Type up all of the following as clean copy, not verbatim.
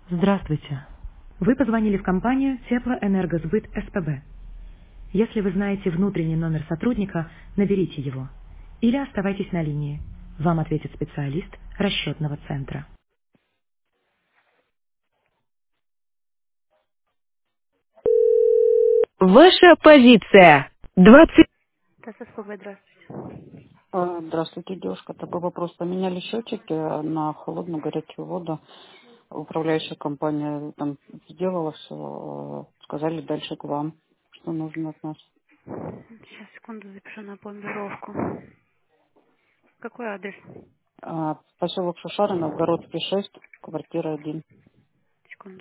Здравствуйте. Вы позвонили в компанию Теплоэнергосбыт СПБ. Если вы знаете внутренний номер сотрудника, наберите его. Или оставайтесь на линии. Вам ответит специалист расчетного центра. Ваша позиция. 20. СПБ, здравствуйте. Здравствуйте, девушка. Такой вопрос. Поменяли счетчики на холодную горячую воду. Управляющая компания там сделала все. Сказали дальше к вам, что нужно от нас. Сейчас, секунду, запишу на пломбировку. Какой адрес? Поселок Шушары, Новгородский 6, квартира 1. Секунду.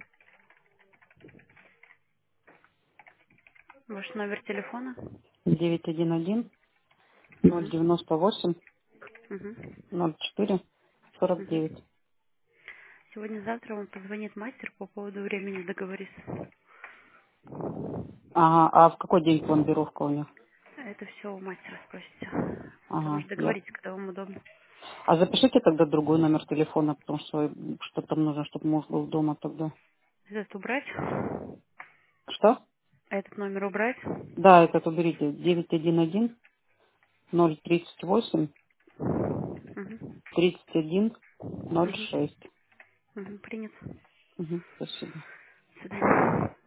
Ваш номер телефона? 911 Угу. 098 Угу. 04 49. Угу. Сегодня-завтра вам позвонит мастер по поводу времени, договориться. Ага, а в какой день пломбировка у них? Это все у мастера спросите. Там Ага, уже я. договоритесь, когда вам удобно. А запишите тогда другой номер телефона, потому что там нужно, чтобы муж был дома тогда. Этот убрать? Что? Этот номер убрать? Да, этот уберите. 911 038 Угу. 31 Угу. 06. Угу. Принято. Угу, спасибо. До свидания.